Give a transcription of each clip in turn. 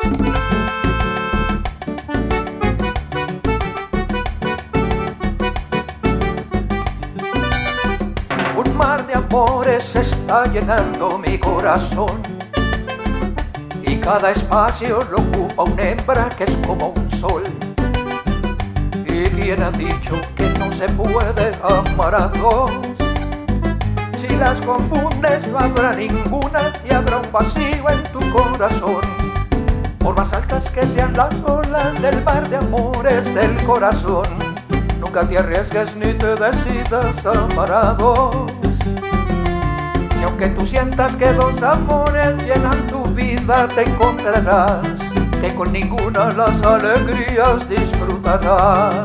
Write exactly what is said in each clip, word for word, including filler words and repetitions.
Un mar de amores está llenando mi corazón, y cada espacio lo ocupa una hembra que es como un sol. ¿Y quién ha dicho que no se puede amar a dos? Si las confundes no habrá ninguna y habrá un vacío en tu corazón. Por más altas que sean las olas del mar de amores del corazón, nunca te arriesgues ni te decidas a amar a dos. Y aunque tú sientas que dos amores llenan tu vida, te encontrarás que con ninguna las alegrías disfrutarás.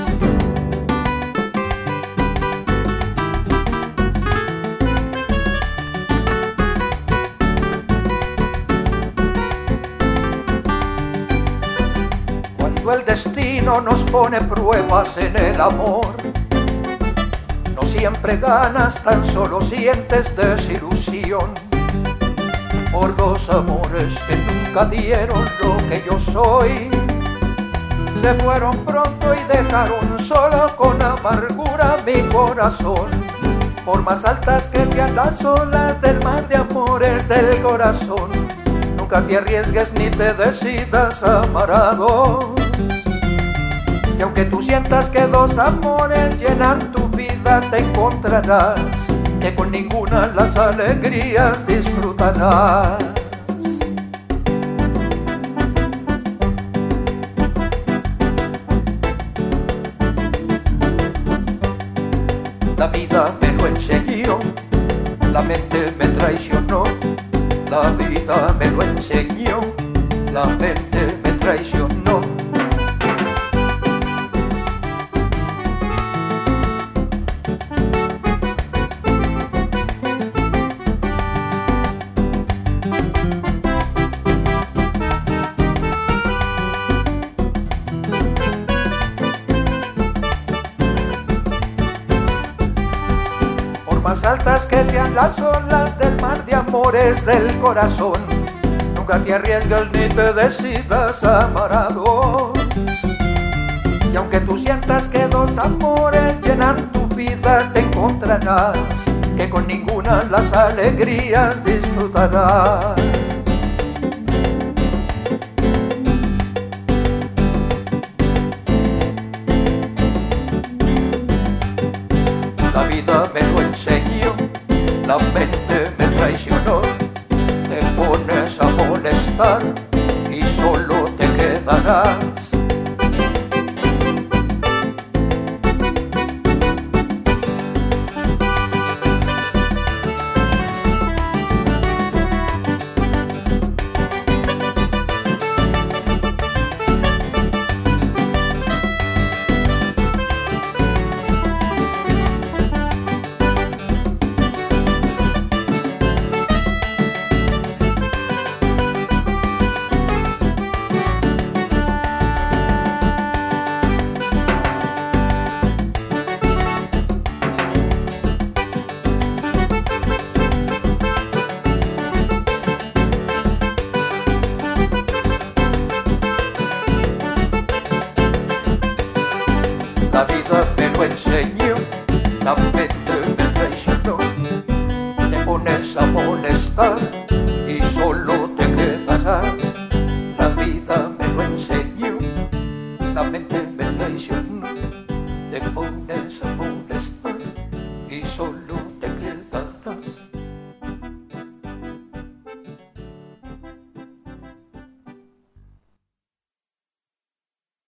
Cuando el destino nos pone pruebas en el amor, no siempre ganas, tan solo sientes desilusión por los amores que nunca dieron lo que yo soy. Se fueron pronto y dejaron solo con amargura mi corazón. Por más altas que sean las olas del mar de amores del corazón, nunca te arriesgues ni te decidas a amar a dos. Y aunque tú sientas que dos amores llenan tu vida, te encontrarás que con ninguna las alegrías disfrutarás. La vida me lo enseñó, la mente me traicionó. La vida me lo enseñó, la mente me traicionó. Más altas que sean las olas del mar de amores del corazón, nunca te arriesgues ni te decidas a amar a dos. Y aunque tú sientas que dos amores llenan tu vida, te encontrarás que con ninguna las alegrías disfrutarás. La vida me lo enseñó, la mente me traicionó. Te pones a molestar y solo te quedarás. La vida me lo enseñó, la mente me traicionó. Te pones a molestar y solo te quedarás.